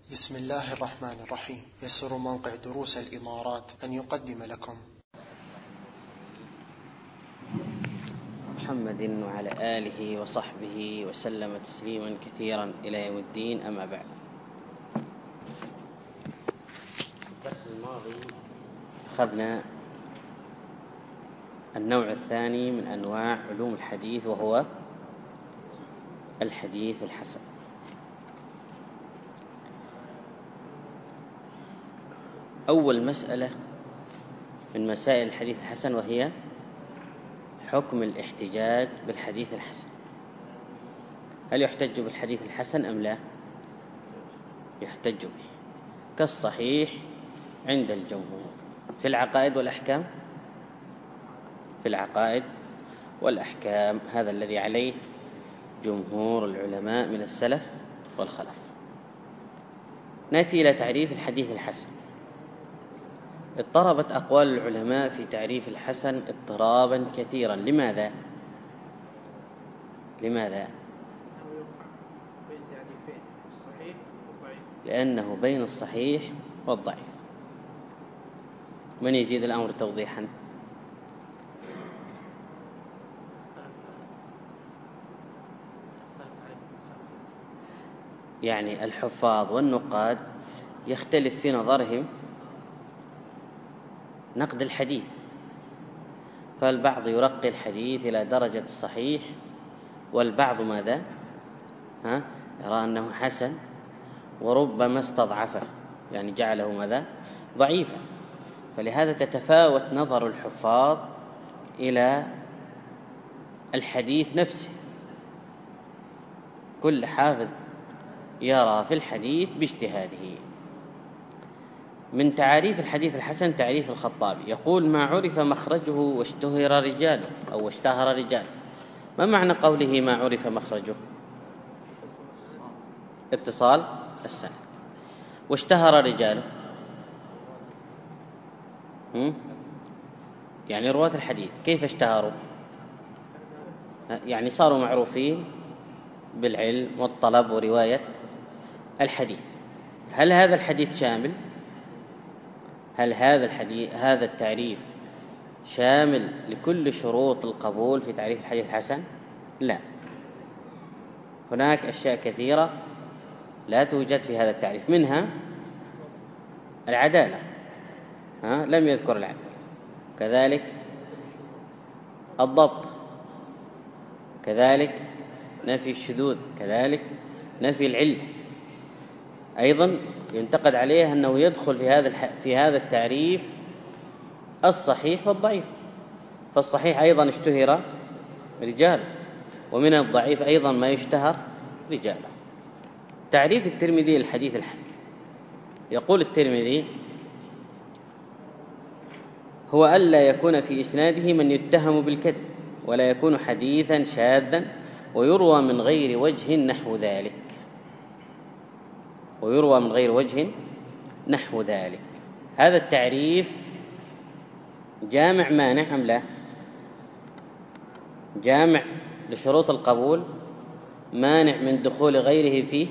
بسم الله الرحمن الرحيم. يسر موقع دروس الإمارات أن يقدم لكم محمد وعلى آله وصحبه وسلم تسليما كثيرا إلى يوم الدين، أما بعد. الدرس الماضي أخذنا النوع الثاني من أنواع علوم الحديث، وهو الحديث الحسن. أول مسألة من مسائل الحديث الحسن وهي حكم الاحتجاج بالحديث الحسن. هل يحتج بالحديث الحسن أم لا؟ يحتج به كالصحيح عند الجمهور في العقائد والأحكام. في العقائد والأحكام هذا الذي عليه جمهور العلماء من السلف والخلف. نأتي إلى تعريف الحديث الحسن. اضطربت أقوال العلماء في تعريف الحسن اضطرابا كثيرا. لماذا؟ لأنه بين الصحيح والضعيف. من يزيد الأمر توضيحا؟ يعني الحفاظ والنقاد يختلف في نظرهم نقد الحديث، فالبعض يرقي الحديث إلى درجة الصحيح، والبعض ماذا؟ يرى أنه حسن، وربما استضعفه، يعني جعله ماذا؟ ضعيفا. فلهذا تتفاوت نظر الحفاظ إلى الحديث نفسه. كل حافظ يرى في الحديث باجتهاده. من تعاريف الحديث الحسن تعريف الخطابي، يقول: ما عرف مخرجه واشتهر رجاله، أو اشتهر رجاله. ما معنى قوله ما عرف مخرجه؟ اتصال السند. واشتهر رجاله يعني رواة الحديث كيف اشتهروا؟ يعني صاروا معروفين بالعلم والطلب ورواية الحديث. هل هذا الحديث شامل؟ هل هذا التعريف شامل لكل شروط القبول في تعريف الحديث الحسن؟ لا، هناك أشياء كثيرة لا توجد في هذا التعريف، منها العدالة، لم يذكر العدالة، كذلك الضبط، كذلك نفي الشذوذ، كذلك نفي العلة. أيضا ينتقد عليه أنه يدخل في هذا التعريف الصحيح والضعيف، فالصحيح أيضا اشتهر رجال، ومن الضعيف أيضا ما يشتهر رجاله. تعريف الترمذي للحديث الحسن، يقول الترمذي: هو ألا يكون في إسناده من يتهم بالكذب، ولا يكون حديثا شاذا، ويروى من غير وجه نحو ذلك. هذا التعريف جامع مانع أم لا؟ جامع لشروط القبول، مانع من دخول غيره فيه؟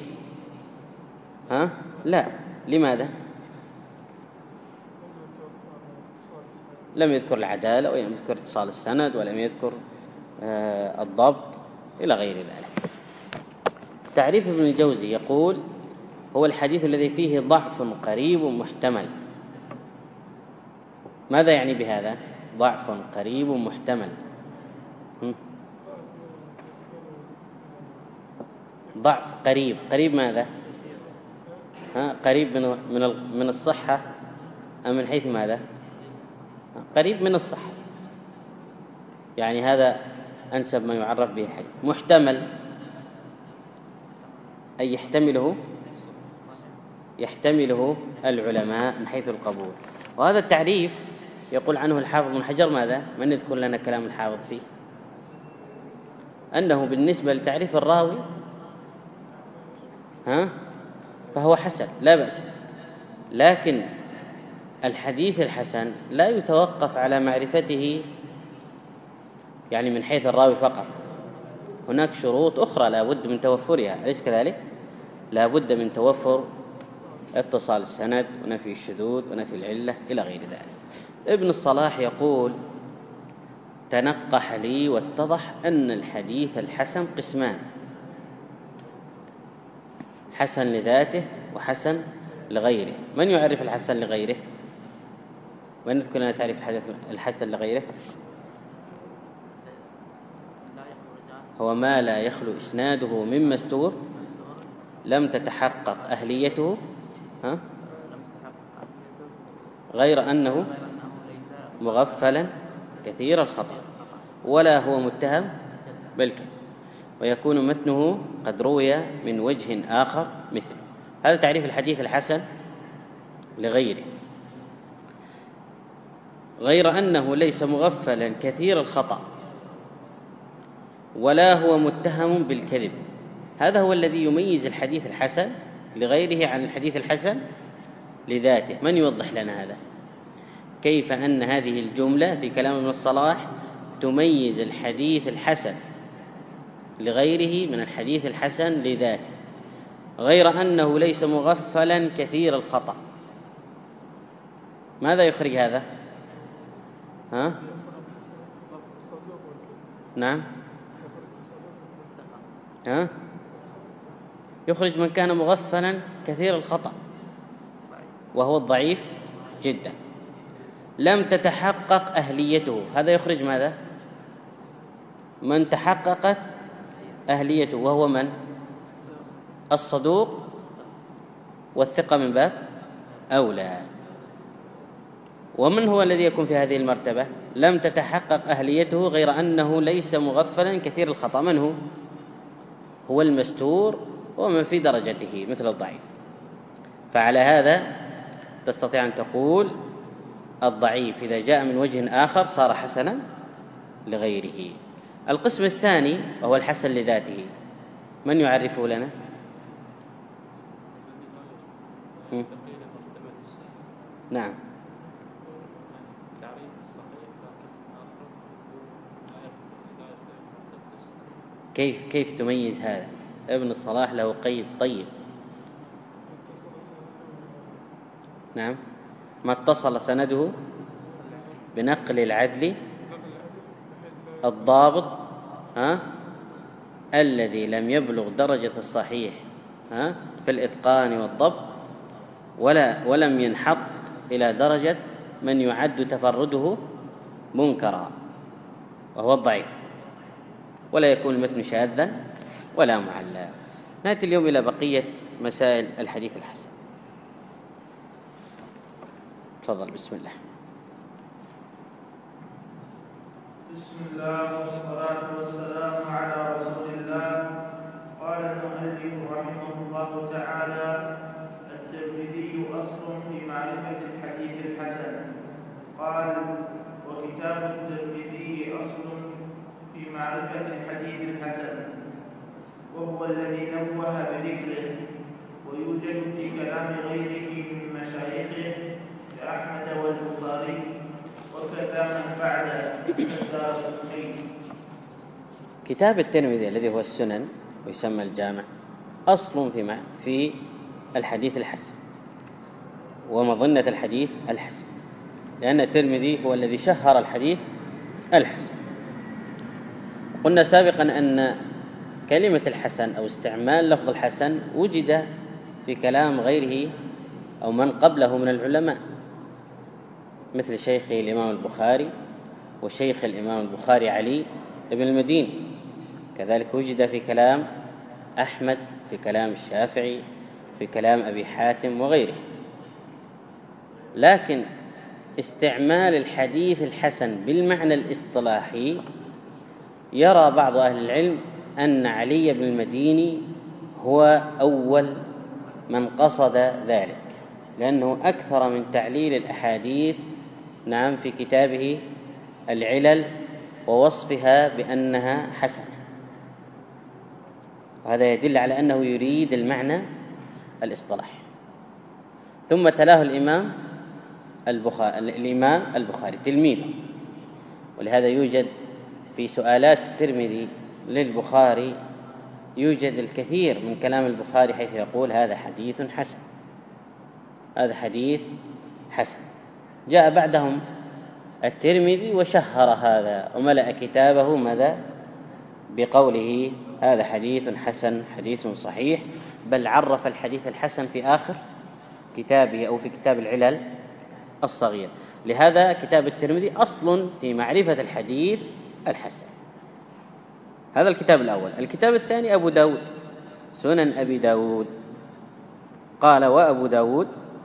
لا. لماذا؟ لم يذكر العدالة، ولم يذكر اتصال السند، ولم يذكر الضبط إلى غير ذلك. تعريف ابن الجوزي يقول: هو الحديث الذي فيه ضعف قريب محتمل. ماذا يعني بهذا؟ ضعف قريب محتمل. ضعف قريب ماذا؟ قريب من الصحة أم من حيث ماذا؟ قريب من الصحة، يعني هذا أنسب ما يعرف به الحديث. محتمل أي يحتمله العلماء من حيث القبول. وهذا التعريف يقول عنه الحافظ بن حجر ماذا؟ من يذكر لنا كلام الحافظ فيه؟ أنه بالنسبة لتعريف الراوي فهو حسن لا بأس، لكن الحديث الحسن لا يتوقف على معرفته يعني من حيث الراوي فقط، هناك شروط أخرى لا بد من توفرها، أليس كذلك؟ لا بد من توفر اتصال السند ونفي الشذوذ ونفي العلة إلى غير ذلك. ابن الصلاح يقول: تنقح لي واتضح أن الحديث الحسن قسمان: حسن لذاته وحسن لغيره. من يعرف الحسن لغيره؟ من يذكر لنا تعريف الحسن لغيره؟ هو ما لا يخلو إسناده مما استور، لم تتحقق أهليته، غير أنه مغفلا كثير الخطأ، ولا هو متهم بالكذب، ويكون متنه قد روي من وجه آخر مثله. هذا تعريف الحديث الحسن لغيره. غير أنه ليس مغفلا كثير الخطأ ولا هو متهم بالكذب. هذا هو الذي يميز الحديث الحسن لغيره عن الحديث الحسن لذاته. من يوضح لنا هذا؟ كيف أن هذه الجملة في كلام ابن الصلاح تميز الحديث الحسن لغيره من الحديث الحسن لذاته؟ غير أنه ليس مغفلا كثير الخطأ. ماذا يخرج هذا؟ نعم، يخرج من كان مغفلا كثير الخطأ وهو الضعيف جدا. لم تتحقق أهليته، هذا يخرج ماذا؟ من تحققت أهليته، وهو من؟ الصدوق والثقة من باب أولى. ومن هو الذي يكون في هذه المرتبة؟ لم تتحقق أهليته غير أنه ليس مغفلا كثير الخطأ. من هو؟ هو المستور ومن في درجته مثل الضعيف. فعلى هذا تستطيع أن تقول الضعيف إذا جاء من وجه آخر صار حسنا لغيره. القسم الثاني وهو الحسن لذاته، من يعرفه لنا؟ نعم. كيف تميز هذا؟ ابن الصلاح له قيد طيب. نعم، ما اتصل سنده بنقل العدل الضابط الذي لم يبلغ درجة الصحيح في الإتقان والضبط، ولم ينحط إلى درجة من يعد تفرده منكرا وهو الضعيف، ولا يكون المتن شاذا ولا معلا. نأتي اليوم إلى بقية مسائل الحديث الحسن. تفضل. بسم الله. بسم الله والصلاة والسلام على رسول الله. قال المؤلف رحمه الله تعالى: الترمذي أصل في معرفة الحديث الحسن. قال: وكتاب الترمذي أصل في معرفة الحديث الحسن، وهو الذي نوه بذكره، ويوجد في كلام غيره من مشايخه كأحمد والبخاري، وكذا من بعد الدارقطني. كتاب الترمذي الذي هو السنن ويسمى الجامع أصل في الحديث الحسن ومظنة الحديث الحسن، لأن الترمذي هو الذي شهر الحديث الحسن. قلنا سابقا أن كلمة الحسن أو استعمال لفظ الحسن وجد في كلام غيره أو من قبله من العلماء، مثل شيخه الإمام البخاري وشيخ الإمام البخاري علي بن المديني. كذلك وجد في كلام أحمد، في كلام الشافعي، في كلام أبي حاتم وغيره. لكن استعمال الحديث الحسن بالمعنى الاصطلاحي يرى بعض أهل العلم أن علي بن المديني هو أول من قصد ذلك، لأنه أكثر من تعليل الأحاديث في كتابه العلل ووصفها بأنها حسنة، وهذا يدل على أنه يريد المعنى الاصطلاحي. ثم تلاه الإمام البخاري تلميذه، ولهذا يوجد في سؤالات الترمذي للبخاري يوجد الكثير من كلام البخاري حيث يقول هذا حديث حسن. هذا حديث حسن. جاء بعدهم الترمذي وشهر هذا وملأ كتابه ماذا؟ بقوله هذا حديث حسن حديث صحيح، بل عرف الحديث الحسن في آخر كتابه أو في كتاب العلل الصغير. لهذا كتاب الترمذي أصل في معرفة الحديث الحسن. هذا الكتاب الأول. الكتاب الثاني أبو داود، سنن أبي داود. قال وأبو داود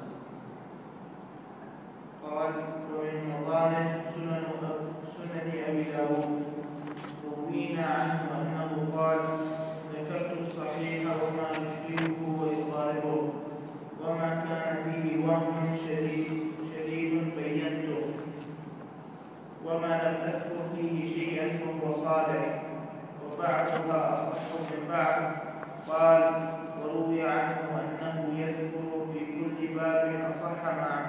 قال ومن مظانه سنن أبي داود روينا عنه أنه قال ذكرت الصحيح وما يشبهه ويقاربه وما كان فيه وهم شديد بينته وما لم أذكر فيه شيئا فهو صالح وبعضها أصح من بعض. قال وروي عنه أنه يذكر في كل باب أصح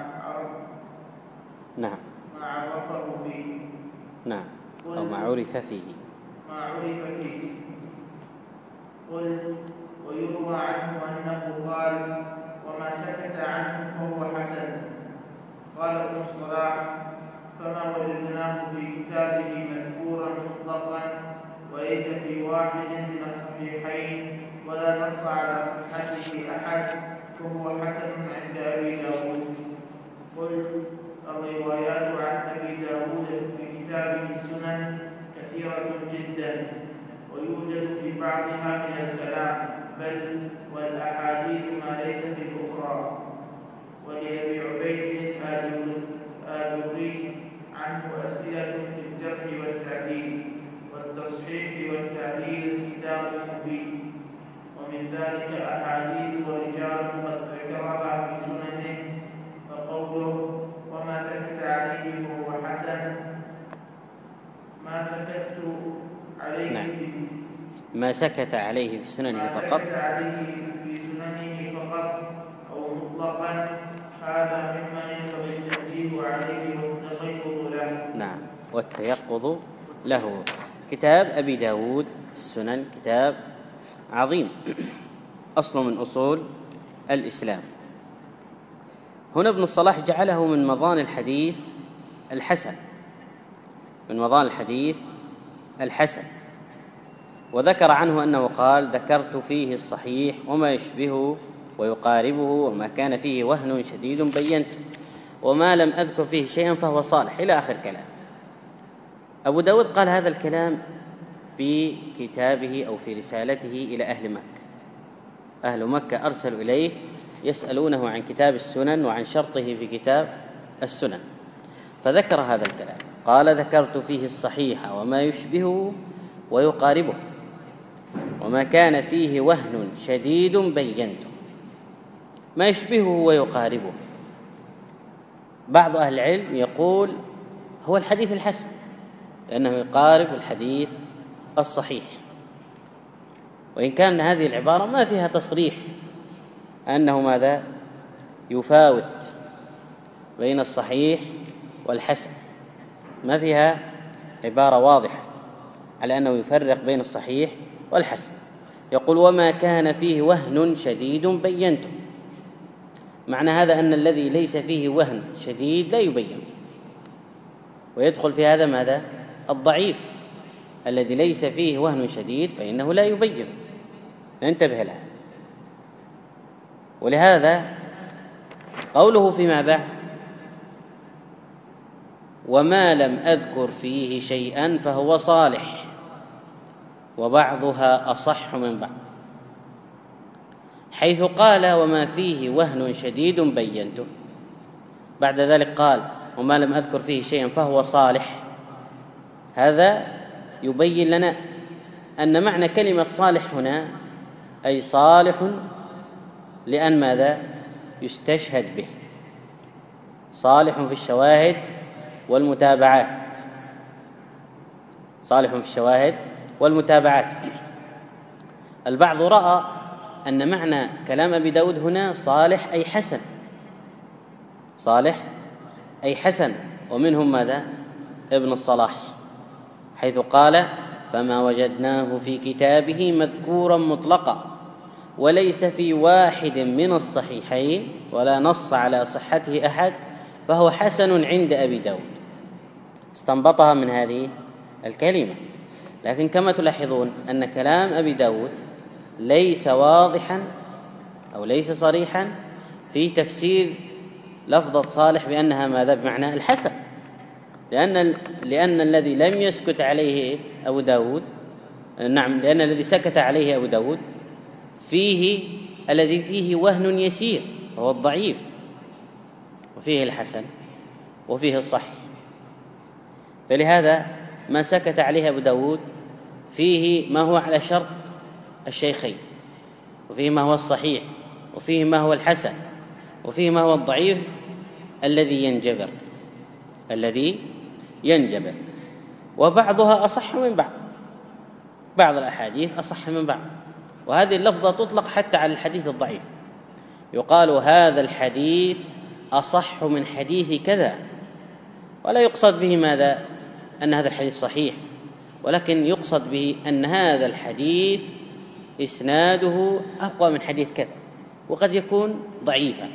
ما عرفه فيه. نعم، أو ما عرف فيه. قل ويروى عنه أنه قال وما سكت عنه فهو حسن. قال ابن الصلاح فما وجدناه في كتابه مذكورا مطلقا وليس في واحد من الصحيحين ولا نص على صحته أحد فهو حسن عند أبي داود. قل الروايات عن أبي داود في كتابه السنن كثيرة جدا ويوجد في بعضها من الكلام بل والأحاديث ما ليس في الأخرى. ولأبي عبيد الآجري عنه أسئلة في الجرح والتعديل والتصحيح والتعديل كتاب مفيد، ومن ذلك أحاديث ورجال قد ذكرها في سننه. فقوله وما سكت عليه فهو حسن ما سكت عليه في سننه فقط أو مطلقا هذا مما ينبغي التنبيه عليه والتيقظ له. نعم، والتيقظ له. كتاب أبي داود السنن كتاب عظيم، أصل من أصول الإسلام. هنا ابن الصلاح جعله من مظان الحديث الحسن، من مظان الحديث الحسن، وذكر عنه أنه قال ذكرت فيه الصحيح وما يشبهه ويقاربه وما كان فيه وهن شديد بينته وما لم أذكر فيه شيئا فهو صالح إلى آخر كلام. أبو داود قال هذا الكلام في كتابه أو في رسالته إلى أهل مكة. أهل مكة أرسلوا إليه يسألونه عن كتاب السنن وعن شرطه في كتاب السنن، فذكر هذا الكلام. قال ذكرت فيه الصحيح وما يشبهه ويقاربه وما كان فيه وهن شديد بينته. ما يشبهه ويقاربه، بعض أهل العلم يقول هو الحديث الحسن لأنه يقارب الحديث الصحيح، وإن كان هذه العبارة ما فيها تصريح أنه ماذا يفاوت بين الصحيح والحسن، ما فيها عبارة واضحة على أنه يفرق بين الصحيح والحسن. يقول وما كان فيه وهن شديد بينته، معنى هذا أن الذي ليس فيه وهن شديد لا يبين، ويدخل في هذا ماذا؟ الضعيف الذي ليس فيه وهن شديد فإنه لا يبين، ننتبه له. ولهذا قوله فيما بعد وما لم أذكر فيه شيئا فهو صالح وبعضها أصح من بعض، حيث قال وما فيه وهن شديد بينته، بعد ذلك قال وما لم أذكر فيه شيئا فهو صالح. هذا يبين لنا أن معنى كلمة صالح هنا أي صالح لأن ماذا يستشهد به، صالح في الشواهد والمتابعات، صالح في الشواهد والمتابعات. البعض رأى أن معنى كلام أبي داود هنا صالح أي حسن، صالح أي حسن، ومنهم ماذا؟ ابن الصلاح، حيث قال فما وجدناه في كتابه مذكورا مطلقا وليس في واحد من الصحيحين ولا نص على صحته أحد فهو حسن عند أبي داود. استنبطها من هذه الكلمة. لكن كما تلاحظون أن كلام أبي داود ليس واضحا أو ليس صريحا في لفظة صالح بأنها ماذا بمعنى الحسن، لأن الذي لم يسكت عليه أبو داود، لأن الذي سكت عليه أبو داود الذي فيه وهن يسير وهو الضعيف، وفيه الحسن وفيه الصحيح. فلهذا ما سكت عليه أبو داود فيه ما هو على شرط الشيخين، وفيه ما هو الصحيح، وفيه ما هو الحسن، وفيه ما هو الضعيف الذي ينجبر، وبعضها أصح من بعض الأحاديث أصح من بعض. وهذه اللفظة تطلق حتى على الحديث الضعيف، يقال هذا الحديث أصح من حديث كذا، ولا يقصد به ماذا أن هذا الحديث صحيح، ولكن يقصد به أن هذا الحديث إسناده أقوى من حديث كذا، وقد يكون ضعيفا.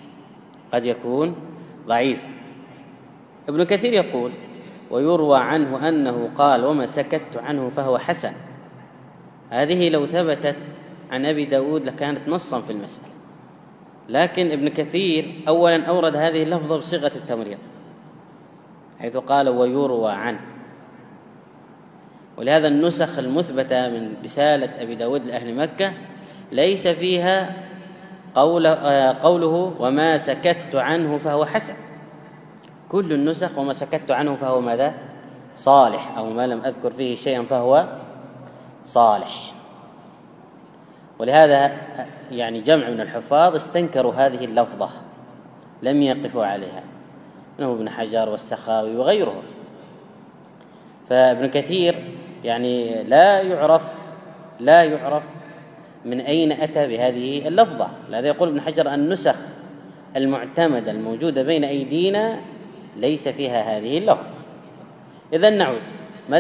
ابن كثير يقول: ويروى عنه أنه قال: وما سكت عنه فهو حسن. هذه لو ثبتت عن أبي داود لكانت نصا في المسألة، لكن ابن كثير أولا أورد هذه اللفظة بصيغة التمريض، حيث قال ويروى عنه. ولهذا النسخ المثبتة من رسالة أبي داود لأهل مكة ليس فيها قوله وما سكت عنه فهو حسن. كل النسخ وما سكت عنه فهو ماذا؟ صالح، أو ما لم أذكر فيه شيئا فهو صالح. ولهذا يعني جمع من الحفاظ استنكروا هذه اللفظة، لم يقفوا عليها، منه ابن حجر والسخاوي وغيره. فابن كثير يعني لا يعرف من أين أتى بهذه اللفظة. لهذا يقول ابن حجر: النسخ المعتمدة الموجودة بين أيدينا ليس فيها هذه اللفظة. إذن نعود، ما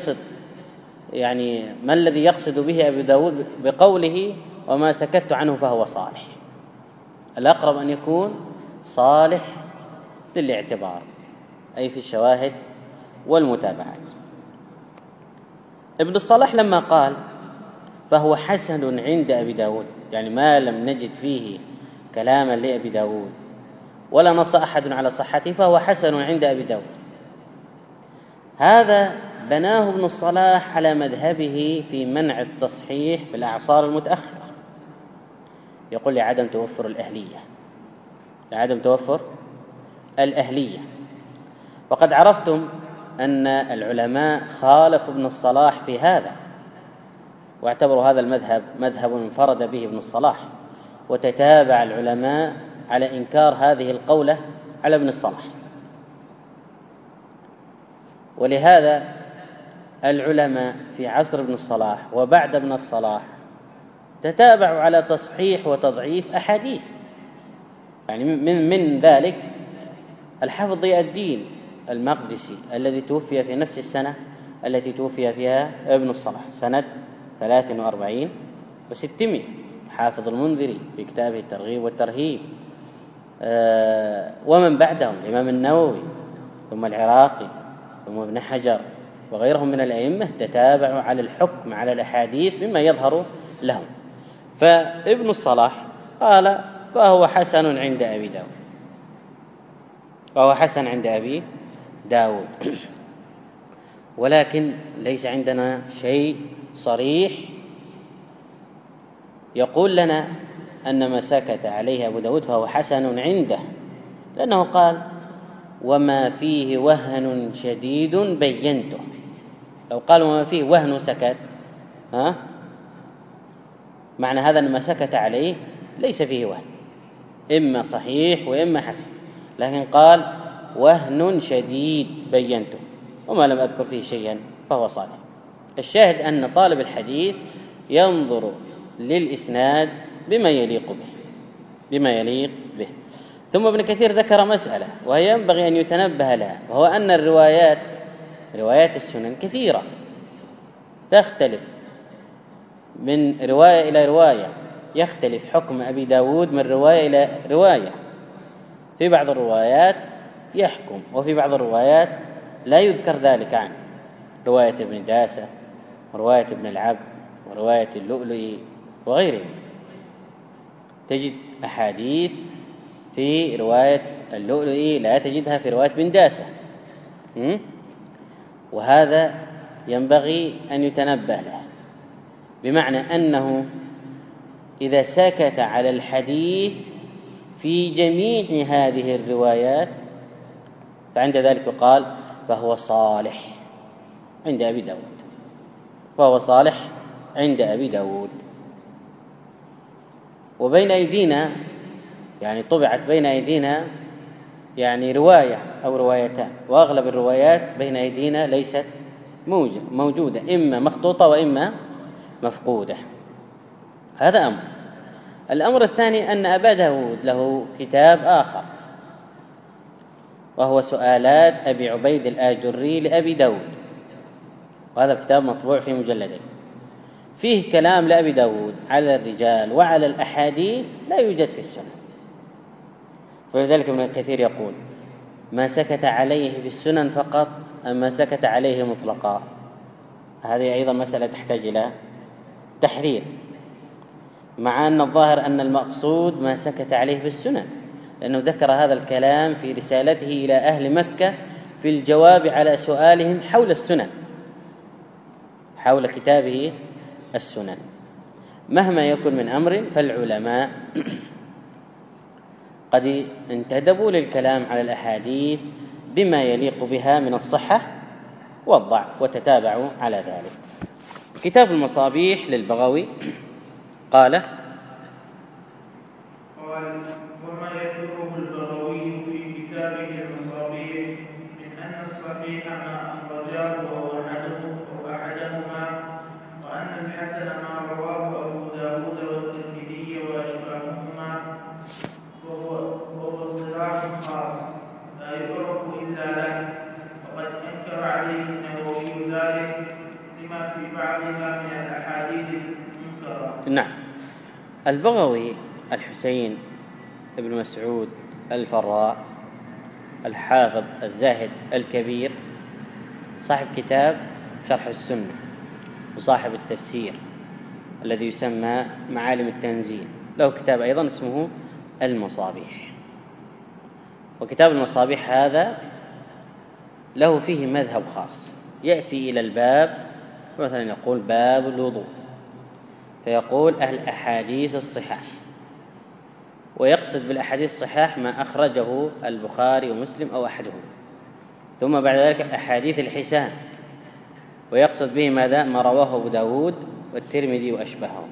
الذي يقصد به أبي داود بقوله وما سكت عنه فهو صالح؟ الأقرب أن يكون صالح للاعتبار، أي في الشواهد والمتابعات. ابن الصلاح لما قال فهو حسن عند أبي داود، يعني ما لم نجد فيه كلاما لأبي داود ولا نص أحد على صحته فهو حسن عند أبي داود، هذا بناه ابن الصلاح على مذهبه في منع التصحيح في الأعصار المتأخرة. يقول لعدم توفر الأهلية. وقد عرفتم أن العلماء خالفوا ابن الصلاح في هذا، واعتبروا هذا المذهب مذهب انفرد به ابن الصلاح، وتتابع العلماء على إنكار هذه القولة على ابن الصلاح. ولهذا العلماء في عصر ابن الصلاح وبعد ابن الصلاح تتابعوا على تصحيح وتضعيف أحاديث، يعني من ذلك الحافظ ضياء الدين المقدسي الذي توفي في نفس السنة التي توفي فيها ابن الصلاح، سنة 43 و600. حافظ المنذري في كتابه الترغيب والترهيب، ومن بعدهم الإمام النووي، ثم العراقي، ثم ابن حجر وغيرهم من الأئمة تتابعوا على الحكم على الأحاديث مما يظهر لهم. فابن الصلاح قال فهو حسن عند أبي داود، ولكن ليس عندنا شيء صريح يقول لنا أن ما سكت عليه أبو داود فهو حسن عنده، لأنه قال وما فيه وهن شديد بينته. لو قال وما فيه وهن سكت، معنى هذا أن ما سكت عليه ليس فيه وهن، إما صحيح وإما حسن، لكن قال وهن شديد بينته، وما لم أذكر فيه شيئا فهو صالح. الشاهد أن طالب الحديث ينظر للإسناد بما يليق به. ثم ابن كثير ذكر مسألة وهي ينبغي أن يتنبه لها، وهو أن روايات السنن كثيرة تختلف من رواية إلى رواية، يختلف حكم أبي داود من رواية إلى رواية. في بعض الروايات يحكم، وفي بعض الروايات لا يذكر ذلك عنه، رواية ابن داسة ورواية ابن العبد ورواية اللؤلؤي وغيرهم. تجد أحاديث في رواية اللؤلؤي لا تجدها في رواية ابن داسة، وهذا ينبغي أن يتنبه له، بمعنى أنه إذا سكت على الحديث في جميع هذه الروايات فعند ذلك يقال فهو صالح عند أبي داود، فهو صالح عند أبي داود. وبين أيدينا يعني طبعت بين أيدينا يعني رواية أو روايتان، وأغلب الروايات بين أيدينا ليست موجودة، إما مخطوطة وإما مفقودة. هذا أمر. الأمر الثاني أن أبا داود له كتاب آخر، وهو سؤالات أبي عبيد الآجري لأبي داود، وهذا الكتاب مطبوع في مجلدين، فيه كلام لأبي داود على الرجال وعلى الأحاديث لا يوجد في السنة. ولذلك ابن كثير يقول ما سكت عليه في السنن فقط أما سكت عليه مطلقا. هذه أيضا مسألة تحتاج إلى تحرير، مع أن الظاهر أن المقصود ما سكت عليه في السنن، لأنه ذكر هذا الكلام في رسالته إلى أهل مكة في الجواب على سؤالهم حول السنن، حول كتابه السنن. مهما يكن من أمر فالعلماء قد انتدبوا للكلام على الأحاديث بما يليق بها من الصحة والضعف وتتابعوا على ذلك. كتاب المصابيح للبغوي قال وما يذكره البغوي في كتابه المصابيح من أن الصحيح ما أخرجاه أو أحدهما، وأن الحسن ما رواه أبو داود والترمذي وأشباههما، وهو اصطلاح خاص لا يعرف إلا له، وقد أنكر عليه النووي ذلك لما في بعضها من الأحاديث المنكرة. نعم. البغوي الحسين ابن مسعود الفراء الحافظ الزاهد الكبير، صاحب كتاب شرح السنة وصاحب التفسير الذي يسمى معالم التنزيل، له كتاب أيضا اسمه المصابيح. وكتاب المصابيح هذا له فيه مذهب خاص، يأتي إلى الباب مثلا يقول باب الوضوء فيقول الأحاديث الصحاح، ويقصد بالأحاديث الصحاح ما أخرجه البخاري ومسلم أو أحدهم، ثم بعد ذلك الأحاديث الحسان، ويقصد به ماذا؟ ما رواه أبو داود والترمذي وأشبههم.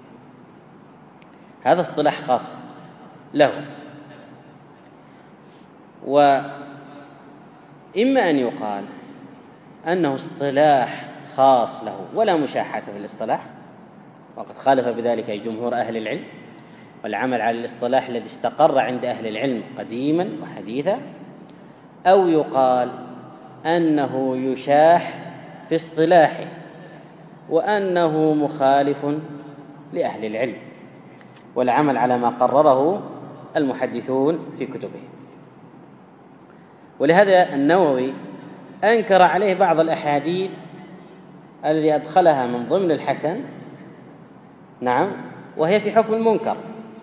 هذا اصطلاح خاص له. وإما أن يقال أنه اصطلاح خاص له ولا مشاحة في الاصطلاح، وقد خالف بذلك جمهور أهل العلم، والعمل على الاصطلاح الذي استقر عند أهل العلم قديما وحديثا، أو يقال أنه يشاح في اصطلاحه وأنه مخالف لأهل العلم، والعمل على ما قرره المحدثون في كتبهم. ولهذا النووي أنكر عليه بعض الأحاديث الذي أدخلها من ضمن الحسن، نعم، وهي في حكم المنكر،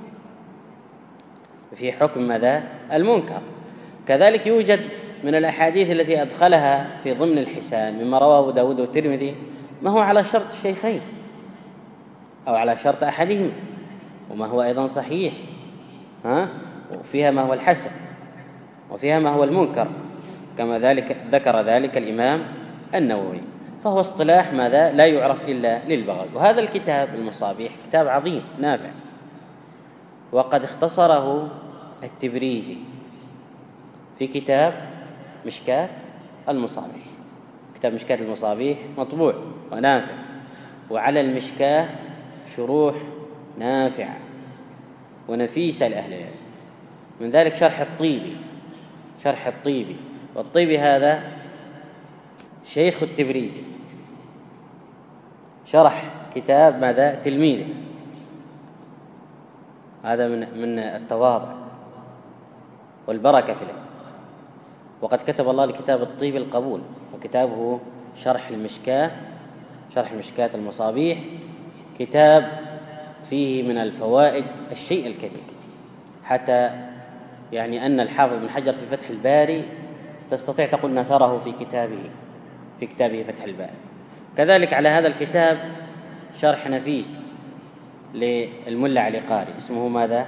في حكم ماذا؟ المنكر. كذلك يوجد من الأحاديث التي أدخلها في ضمن الحسان مما رواه أبو داود والترمذي ما هو على شرط الشيخين أو على شرط أحدهما، وما هو أيضا صحيح، وفيها ما هو الحسن وفيها ما هو المنكر، كما ذكر ذلك الإمام النووي. فهو اصطلاح ماذا؟ لا يعرف إلا للبغوي. وهذا الكتاب المصابيح كتاب عظيم نافع، وقد اختصره التبريزي في كتاب مشكاة المصابيح. كتاب مشكاة المصابيح مطبوع ونافع، وعلى المشكاة شروح نافعة ونفيسة لأهل العلم، من ذلك شرح الطيبي، والطيبي هذا شيخ التبريزي، شرح كتاب ماذا؟ تلميذه، هذا من التواضع والبركة في العلم. وقد كتب الله لكتاب الطيب القبول، فكتابه شرح مشكاة المصابيح، كتاب فيه من الفوائد الشيء الكثير، حتى يعني أن الحافظ بن حجر في فتح الباري تستطيع تقول نثره في كتابه فتح الباري. كذلك على هذا الكتاب شرح نفيس للملا علي قاري اسمه ماذا؟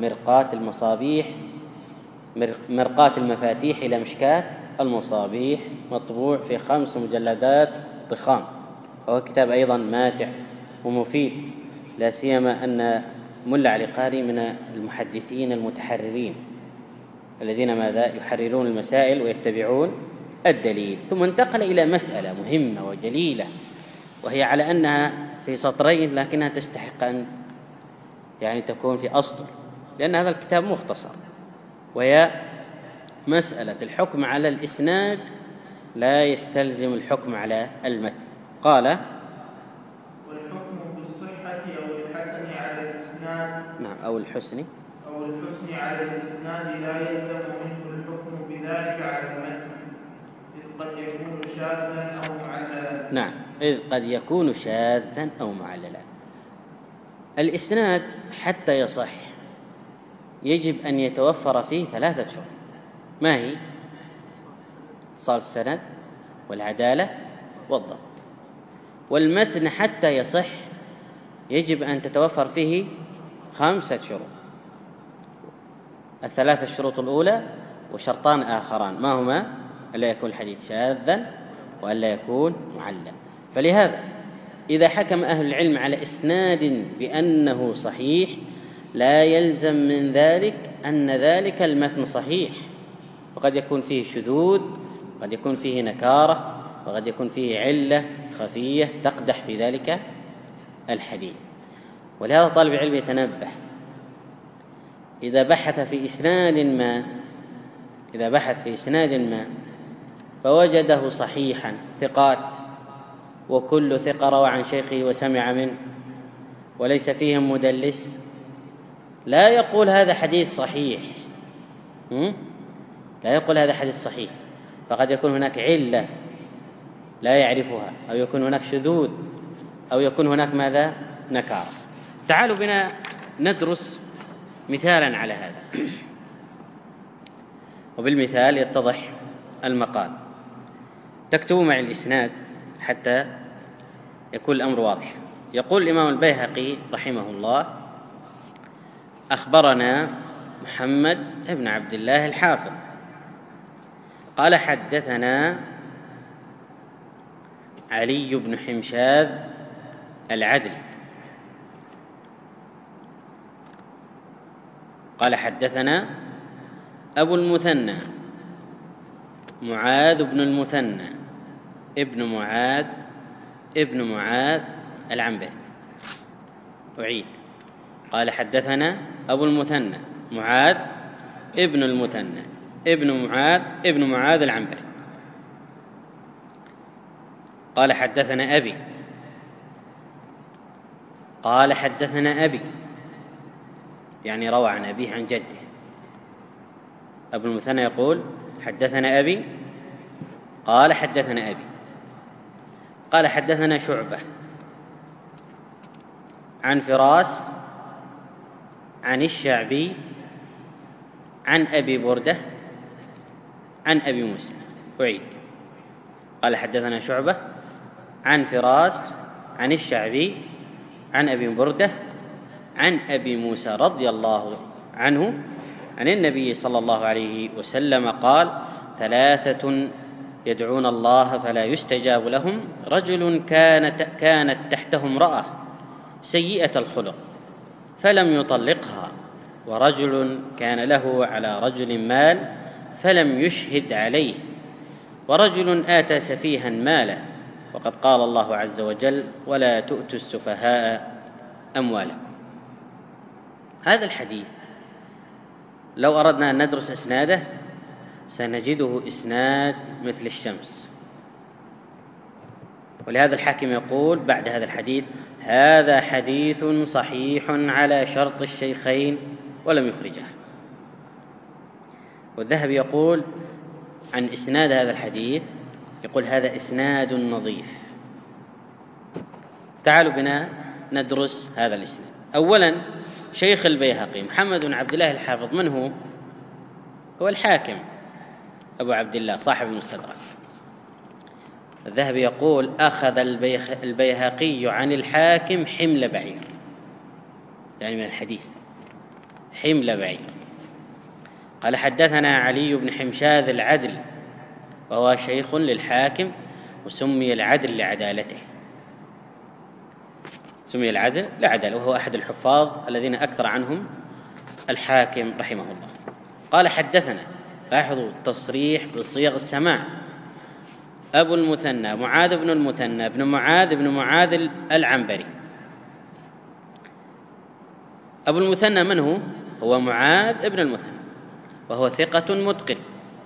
مرقاة المفاتيح إلى مشكاة المصابيح، مطبوع في 5 مجلدات ضخام، وهو كتاب أيضا ماتع ومفيد، لا سيما أن ملا علي قاري من المحدثين المتحررين الذين ماذا؟ يحررون المسائل ويتبعون الدليل. ثم انتقل إلى مسألة مهمة وجليلة، وهي على أنها في سطرين لكنها تستحق أن يعني تكون في أسطر، لأن هذا الكتاب مختصر، وهي مسألة الحكم على الإسناد لا يستلزم الحكم على المتن. قال: والحكم بالصحة أو الحسن على الإسناد، نعم، أو الحسن على الإسناد لا يلزم منه الحكم بذلك على المتن، إذ قد يكون شاذا أو معللا. نعم، إذ قد يكون شاذا أو معللا. الإسناد حتى يصح يجب أن يتوفر فيه 3 شروط. ما هي؟ اتصال السند والعدالة والضبط. والمتن حتى يصح يجب أن تتوفر فيه 5 شروط، 3 الشروط الأولى وشرطان آخران، ما هما؟ ألا يكون الحديث شاذا وألا يكون معللا. فلهذا إذا حكم أهل العلم على إسناد بأنه صحيح لا يلزم من ذلك أن ذلك المتن صحيح، وقد يكون فيه شذوذ، قد يكون فيه نكارة، وقد يكون فيه علة خفية تقدح في ذلك الحديث. ولهذا طالب العلم يتنبه إذا بحث في إسناد ما فوجده صحيحا ثقات، وكل ثقة روى عن شيخه وسمع منه وليس فيهم مدلس، لا يقول هذا حديث صحيح، لا يقول هذا حديث صحيح، فقد يكون هناك علة لا يعرفها، أو يكون هناك شذوذ، أو يكون هناك ماذا؟ نكارة. تعالوا بنا ندرس مثالا على هذا، وبالمثال يتضح المقال. تكتبوا معي الإسناد حتى يكون الأمر واضح. يقول الإمام البيهقي رحمه الله: أخبرنا محمد بن عبد الله الحافظ قال حدثنا علي بن حمشاذ العدلي قال حدثنا أبو المثنى معاذ بن المثنى ابن معاذ العنبري. أعيد: قال حدثنا أبو المثنى معاذ ابن المثنى ابن معاذ العنبري قال حدثنا أبي يعني روى عن أبيه عن جده. أبو المثنى يقول حدثنا أبي، قال حدثنا أبي، قال حدثنا شعبة عن فراس عن الشعبي عن أبي بردة عن أبي موسى. أعيد: قال حدثنا شعبة عن فراس عن الشعبي عن أبي بردة عن أبي موسى رضي الله عنه عن النبي صلى الله عليه وسلم قال: 3 يدعون الله فلا يستجاب لهم: رجل كانت تحته امرأة سيئة الخلق فلم يطلقها، ورجل كان له على رجل مال فلم يشهد عليه، ورجل آتى سفيها ماله، وقد قال الله عز وجل: ولا تؤتوا السفهاء أموالكم. هذا الحديث لو أردنا أن ندرس إسناده سنجده إسناد مثل الشمس. ولهذا الحاكم يقول بعد هذا الحديث: هذا حديث صحيح على شرط الشيخين ولم يخرجه. والذهبي يقول عن إسناد هذا الحديث، يقول هذا إسناد نظيف. تعالوا بنا ندرس هذا الإسناد. أولا، شيخ البيهقي محمد بن عبد الله الحافظ من هو؟ هو الحاكم أبو عبد الله صاحب المستدرك. الذهبي يقول أخذ البيهقي عن الحاكم حمل بعير، يعني من الحديث حمل بعير. قال حدثنا علي بن حمشاذ العدل، وهو شيخ للحاكم، وسمي العدل لعدالته، سمي العدل لعدالته، وهو أحد الحفاظ الذين أكثر عنهم الحاكم رحمه الله. قال حدثنا، لاحظوا التصريح بصيغ السماع، أبو المثنى معاذ بن المثنى بن معاذ بن معاذ العنبري. أبو المثنى من هو؟ هو معاذ بن المثنى، وهو ثقة متقن.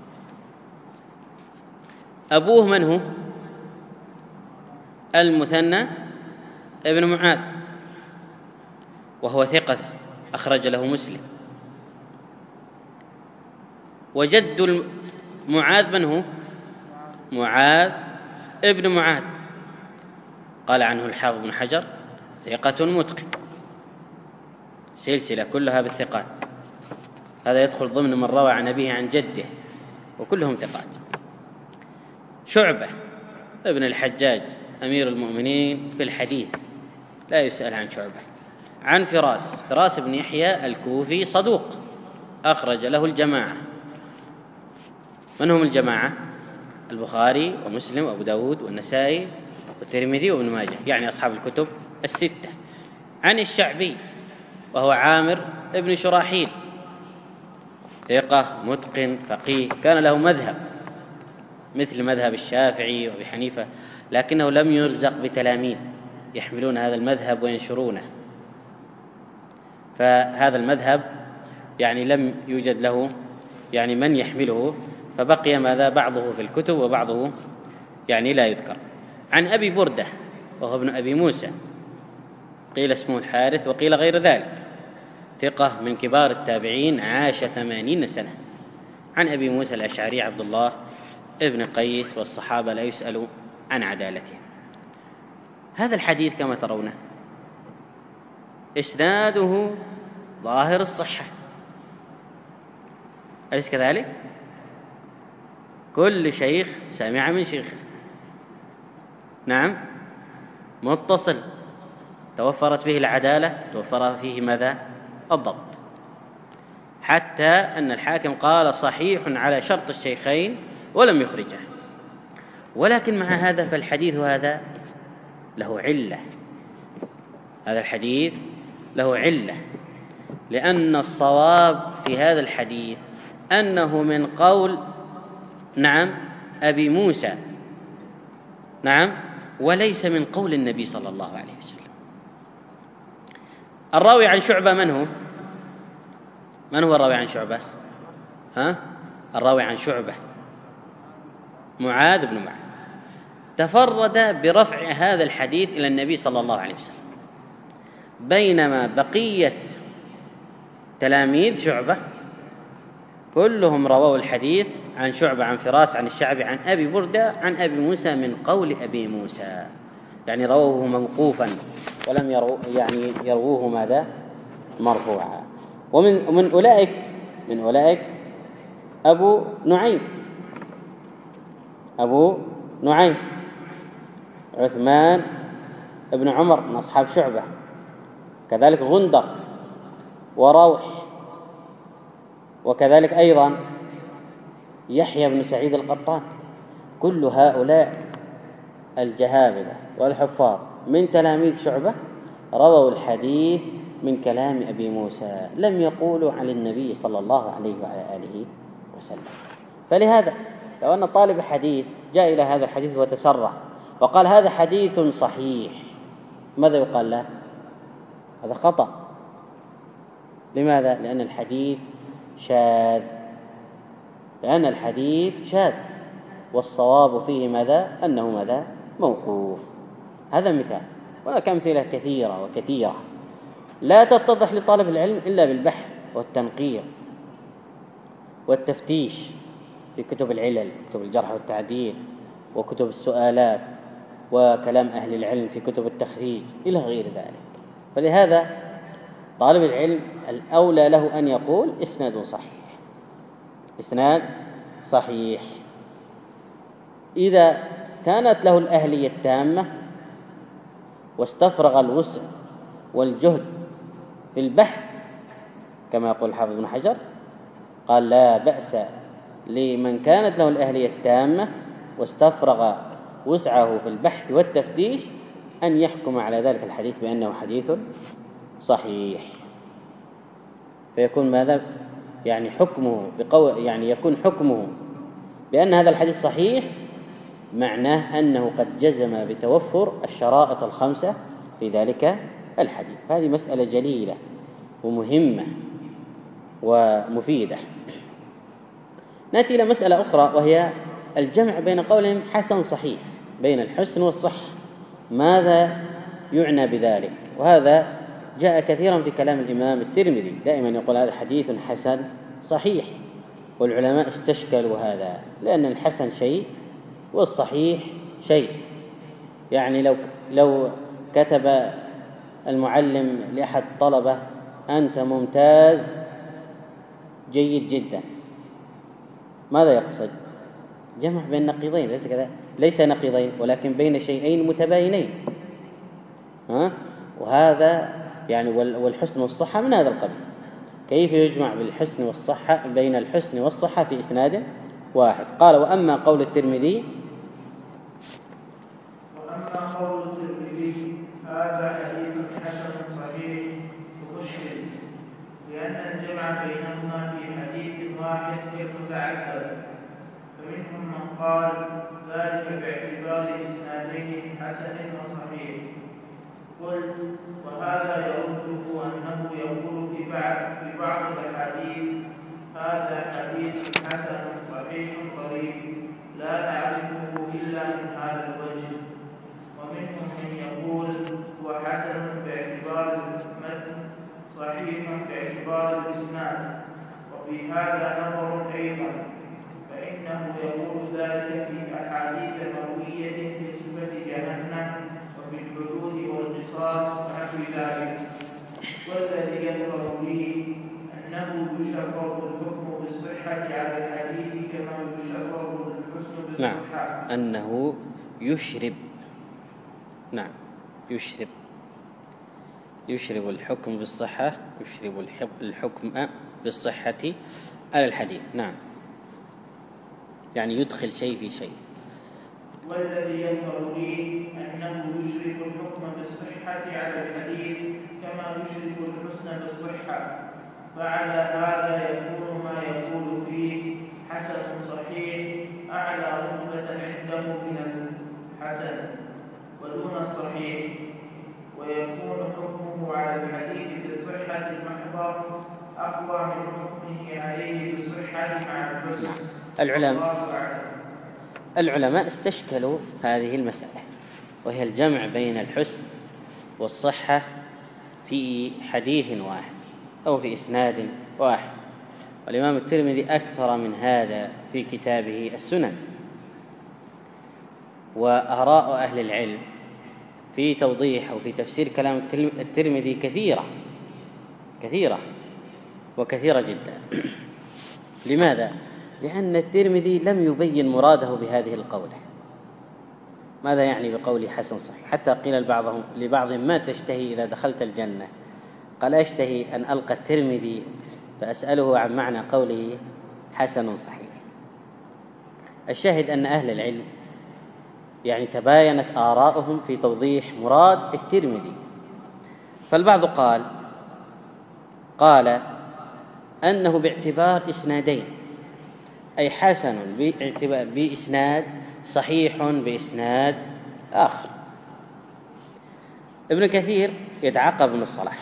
أبوه من هو؟ المثنى ابن معاذ، وهو ثقة أخرج له مسلم. وجد معاذ من هو؟ معاذ ابن معاذ، قال عنه الحافظ بن حجر ثقة متقن، سلسلة كلها بالثقات. هذا يدخل ضمن من روى عن أبيه عن جده، وكلهم ثقات. شعبة ابن الحجاج أمير المؤمنين في الحديث، لا يسأل عن شعبة. عن فراس بن يحيى الكوفي صدوق، أخرج له الجماعة. من هم الجماعة؟ البخاري ومسلم وأبو داود والنسائي والترمذي وابن ماجه، يعني أصحاب الكتب الستة. عن الشعبي وهو عامر ابن شراحيل، ثقة متقن فقيه، كان له مذهب مثل مذهب الشافعي وأبي حنيفة، لكنه لم يرزق بتلاميذ يحملون هذا المذهب وينشرونه، فهذا المذهب يعني لم يوجد له يعني من يحمله، فبقي ماذا؟ بعضه في الكتب وبعضه يعني لا يذكر. عن أبي بردة وهو ابن أبي موسى، قيل اسمه الحارث وقيل غير ذلك، ثقة من كبار التابعين، عاش 80 سنة. عن أبي موسى الأشعري عبد الله ابن قيس، والصحابة لا يسألوا عن عدالته. هذا الحديث كما ترونه إسناده ظاهر الصحة، أليس كذلك؟ كل شيخ سمع من شيخه، نعم، متصل، توفرت فيه العدالة، توفر فيه ماذا؟ الضبط، حتى أن الحاكم قال صحيح على شرط الشيخين ولم يخرجه. ولكن مع هذا فالحديث هذا له علة، هذا الحديث له علة، لأن الصواب في هذا الحديث أنه من قول نعم أبي موسى، نعم، وليس من قول النبي صلى الله عليه وسلم. الراوي عن شعبة من هو؟ من هو الراوي عن شعبة؟ الراوي عن شعبة معاذ بن معاذ، تفرد برفع هذا الحديث إلى النبي صلى الله عليه وسلم، بينما بقية تلاميذ شعبة كلهم رووا الحديث عن شعبة عن فراس عن الشعبي عن أبي بردة عن أبي موسى من قول أبي موسى، يعني رووه موقوفا ولم يرووه ماذا؟ مرفوعا. ومن أولئك أبو نعيم عثمان ابن عمر من أصحاب شعبة، كذلك غندر وروح، وكذلك أيضا يحيى بن سعيد القطان. كل هؤلاء الجهابذة والحفاظ من تلاميذ شعبة رووا الحديث من كلام أبي موسى، لم يقولوا عن النبي صلى الله عليه وعلى آله وسلم. فلهذا لو أن طالب حديث جاء إلى هذا الحديث وتسرع وقال هذا حديث صحيح، ماذا يقال له؟ هذا خطأ. لماذا؟ لأن الحديث شاذ، والصواب فيه ماذا؟ أنه ماذا؟ موقوف. هذا مثال. هناك أمثلة كثيرة وكثيرة لا تتضح لطالب العلم إلا بالبحث والتنقير والتفتيش في كتب العلل، كتب الجرح والتعديل، وكتب السؤالات، وكلام أهل العلم في كتب التخريج إلى غير ذلك. فلهذا طالب العلم الأولى له أن يقول إسناد صحيح، إسناد صحيح. إذا كانت له الأهلية التامة واستفرغ الوسع والجهد في البحث كما يقول الحافظ ابن حجر، قال لا بأس لمن كانت له الأهلية التامة واستفرغ وسعه في البحث والتفتيش أن يحكم على ذلك الحديث بأنه حديث صحيح. فيكون ماذا؟ يعني حكمه يعني يكون حكمه بأن هذا الحديث صحيح معناه أنه قد جزم بتوفر الشرائط الخمسة في ذلك الحديث. هذه مسألة جليلة ومهمة ومفيدة. نأتي إلى مسألة أخرى وهي الجمع بين قولهم حسن صحيح، بين الحسن والصحة. ماذا يعنى بذلك؟ وهذا جاء كثيرا في كلام الإمام الترمذي، دائما يقول هذا حديث حسن صحيح، والعلماء استشكلوا هذا لأن الحسن شيء والصحيح شيء. يعني لو كتب المعلم لأحد طلبة أنت ممتاز جيد جدا، ماذا يقصد؟ جمع بين نقيضين، ليس كذا، ليس نقيضين ولكن بين شيئين متباينين. وهذا يعني والحسن والصحة من هذا القبيل. كيف يجمع بالحسن والصحة بين الحسن والصحة في إسناد واحد؟ قال وأما قول الترمذي هذا حديث حسن صحيح مشكل، لأن الجمع بينهما في حديث واحد يتعذر، فمنهم من قال ذلك باعتبار إسنادين حسن وصحيح. قلت وهذا يرده أنه يقول في بعض الحديث هذا حديث حسن صحيح غريب لا نعرفه إلا من هذا الوجه. ومنهم من يقول هو حسن باعتبار المتن صحيح باعتبار الإسناد، وفي هذا نظر أيضا، فإنه يقول ذلك في أحاديث مروية في صفة جهنم وفي الحدود والقصاص ونحو ذلك. والذي يظهر به أنه يشرط الحكم بالصحة على الحديث كما يشرط الحسن بالصحة. نعم، أنه يشرب، نعم يشرب الحكم بالصحة، يشرب الحكم بالصحة على الحديث. نعم، يعني يدخل شيء في شيء. والذي يظهر لي أنه يشرب الحكم بالصحة على الحديث كما يشرب الحسن بالصحة، فعلى هذا يكون ما يقول فيه حسن صحيح أعلى رتبة عنده من الحسن ودون الصحيح، ويكون حكمه على الحديث بالصحة المحضة أقوى من حكمه عليه بالصحة مع الحسن. العلماء استشكلوا هذه المسألة، وهي الجمع بين الحسن والصحة في حديث واحد أو في إسناد واحد. والإمام الترمذي أكثر من هذا في كتابه السنن. وآراء أهل العلم في توضيح أو في تفسير كلام الترمذي كثيرة وكثيرة جدا. لماذا؟ لأن الترمذي لم يبين مراده بهذه القولة. ماذا يعني بقوله حسن صحيح؟ حتى قيل لبعض ما تشتهي إذا دخلت الجنة؟ قال أشتهي أن ألقى الترمذي فأسأله عن معنى قوله حسن صحيح. الشاهد أن أهل العلم يعني تباينت آراؤهم في توضيح مراد الترمذي. فالبعض قال أنه باعتبار إسنادين، أي حسن بإسناد صحيح بإسناد آخر. ابن كثير يتعقب ابن الصلاح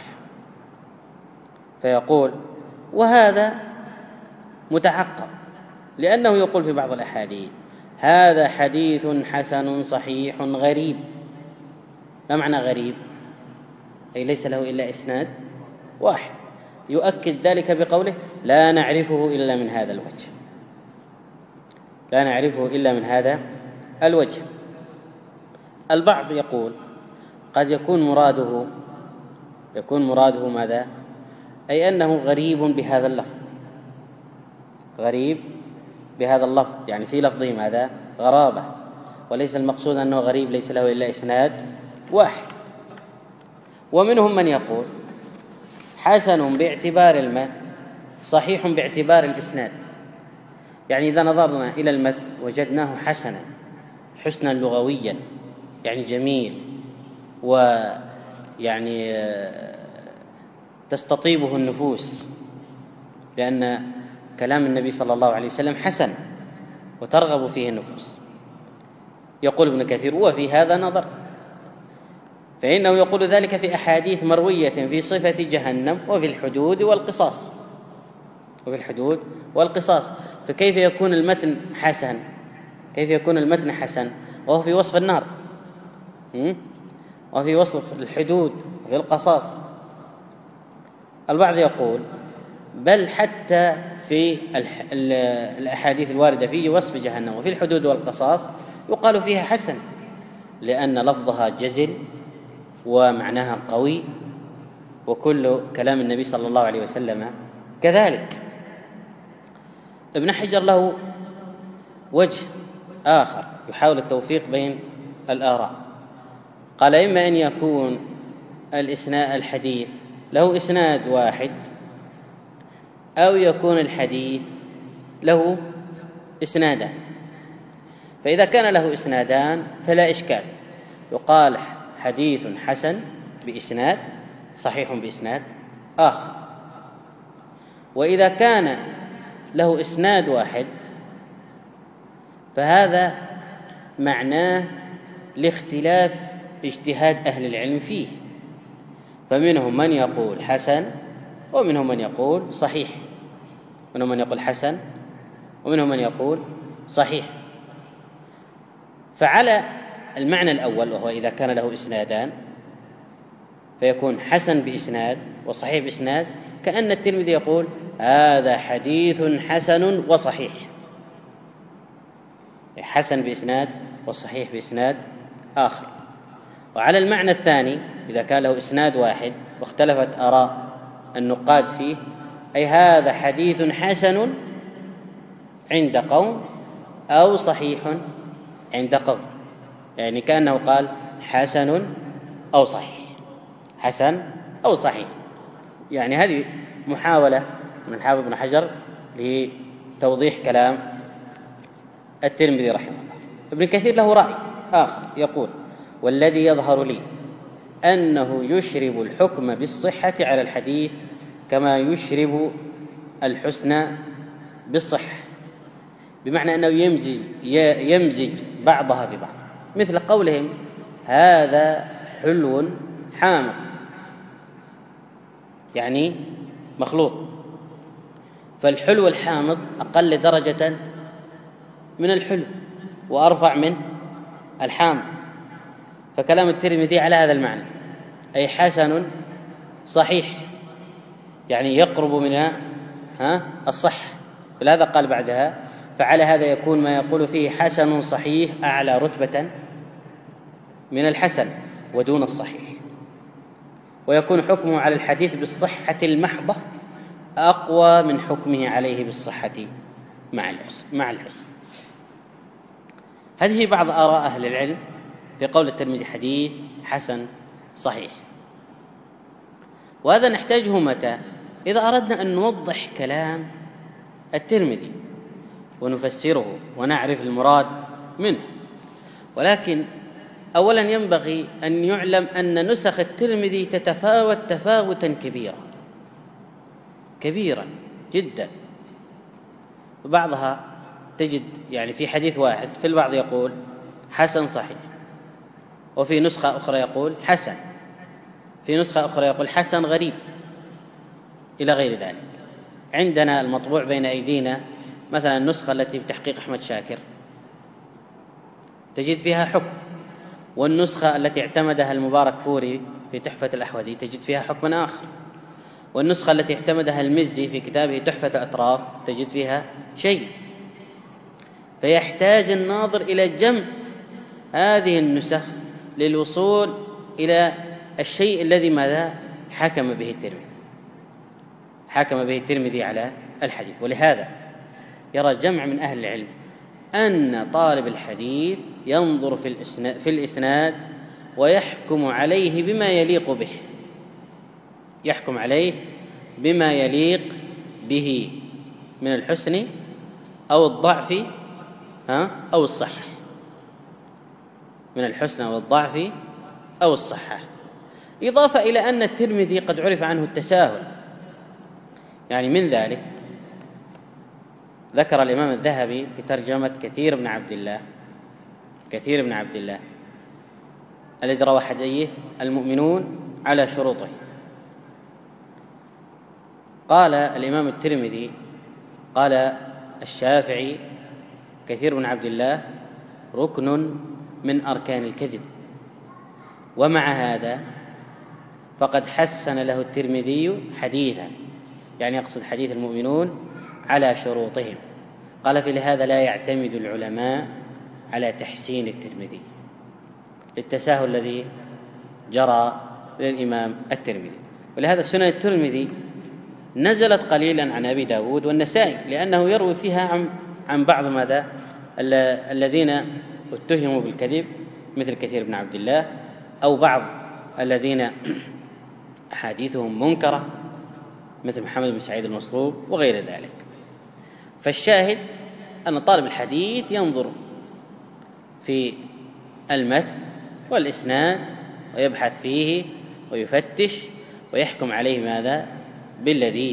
فيقول وهذا متعقب، لأنه يقول في بعض الأحاديث هذا حديث حسن صحيح غريب، ما معنى غريب؟ أي ليس له إلا إسناد واحد. يؤكد ذلك بقوله لا نعرفه إلا من هذا الوجه، لا نعرفه إلا من هذا الوجه. البعض يقول قد يكون مراده ماذا؟ أي أنه غريب بهذا اللفظ، غريب بهذا اللفظ، يعني في لفظه ماذا؟ غرابة، وليس المقصود أنه غريب ليس له إلا إسناد واحد. ومنهم من يقول حسن باعتبار المتن، صحيح باعتبار الإسناد. يعني إذا نظرنا إلى المتن وجدناه حسنا، حسنا لغويا، يعني جميل، ويعني تستطيبه النفوس، لأن كلام النبي صلى الله عليه وسلم حسن وترغب فيه النفوس. يقول ابن كثير وفي هذا نظر، فإنه يقول ذلك في أحاديث مروية في صفة جهنم وفي الحدود والقصاص. فكيف يكون المتن حسن؟ كيف يكون المتن حسن وهو في وصف النار، وفي وصف الحدود وفي القصاص؟ البعض يقول بل حتى في الأحاديث الواردة في وصف جهنم وفي الحدود والقصاص يقال فيها حسن، لأن لفظها جزل ومعناها قوي، وكل كلام النبي صلى الله عليه وسلم كذلك. ابن حجر له وجه آخر يحاول التوفيق بين الآراء. قال إما أن يكون الحديث له إسناد واحد، أو يكون الحديث له إسنادان. فإذا كان له إسنادان فلا إشكال، يقال حديث حسن بإسناد، صحيح بإسناد آخر. وإذا كان له إسناد واحد فهذا معناه لاختلاف اجتهاد أهل العلم فيه، فمنهم من يقول حسن ومنهم من يقول صحيح، منهم من يقول حسن ومنهم من يقول صحيح. فعلى المعنى الأول وهو إذا كان له إسنادان فيكون حسن بإسناد وصحيح بإسناد، كأن الترمذي يقول هذا حديث حسن وصحيح، حسن بإسناد وصحيح بإسناد آخر. وعلى المعنى الثاني إذا كان له إسناد واحد واختلفت آراء النقاد فيه، أي هذا حديث حسن عند قوم أو صحيح عند قوم، يعني كأنه قال حسن أو صحيح، حسن أو صحيح. يعني هذه محاولة من حافظ ابن حجر لتوضيح كلام الترمذي رحمه الله. ابن كثير له رأي آخر يقول والذي يظهر لي أنه يشرب الحكم بالصحة على الحديث كما يشرب الحسن بالصحة، بمعنى أنه يمزج بعضها ببعض، مثل قولهم هذا حلو حامض، يعني مخلوط، فالحلو الحامض أقل درجة من الحلو وأرفع من الحامض. فكلام الترمذي على هذا المعنى، أي حسن صحيح، يعني يقرب من الصحة. ولهذا قال بعدها فعلى هذا يكون ما يقول فيه حسن صحيح أعلى رتبة من الحسن ودون الصحيح، ويكون حكمه على الحديث بالصحة المحضة أقوى من حكمه عليه بالصحة مع الحسن. هذه بعض آراء أهل العلم في قول الترمذي حديث حسن صحيح. وهذا نحتاجه متى؟ إذا أردنا أن نوضح كلام الترمذي ونفسره ونعرف المراد منه. ولكن أولا ينبغي أن يعلم أن نسخ الترمذي تتفاوت تفاوتا كبيرا جدا، وبعضها تجد يعني في حديث واحد في البعض يقول حسن صحيح، وفي نسخة أخرى يقول حسن، في نسخة أخرى يقول حسن غريب، إلى غير ذلك. عندنا المطبوع بين أيدينا مثلا النسخة التي بتحقيق أحمد شاكر تجد فيها حكم، والنسخة التي اعتمدها المبارك فوري في تحفة الأحوذي تجد فيها حكما آخر، والنسخة التي اعتمدها المزي في كتابه تحفة الأطراف تجد فيها شيء. فيحتاج الناظر إلى جمع هذه النسخ للوصول إلى الشيء الذي ماذا حكم به الترمذي على الحديث. ولهذا يرى جمع من أهل العلم أن طالب الحديث ينظر في الإسناد ويحكم عليه بما يليق به من الحسن أو الضعف أو الصحة، إضافة إلى أن الترمذي قد عرف عنه التساهل. يعني من ذلك ذكر الإمام الذهبي في ترجمة كثير بن عبد الله الذي روى حديث المؤمنون على شروطه. قال الإمام الترمذي قال الشافعي كثير بن عبد الله ركن من أركان الكذب، ومع هذا فقد حسن له الترمذي حديثا، يعني يقصد حديث المؤمنون على شروطهم. قال فلهذا لا يعتمد العلماء على تحسين الترمذي للتساهل الذي جرى للإمام الترمذي. ولهذا سنن الترمذي نزلت قليلا عن أبي داود والنسائي، لأنه يروي فيها عن بعض الذين اتهموا بالكذب مثل كثير بن عبد الله، أو بعض الذين أحاديثهم منكرة مثل محمد بن سعيد المصلوب وغير ذلك. فالشاهد أن طالب الحديث ينظر في المتن والإسناد ويبحث فيه ويفتش ويحكم عليه ماذا بالذي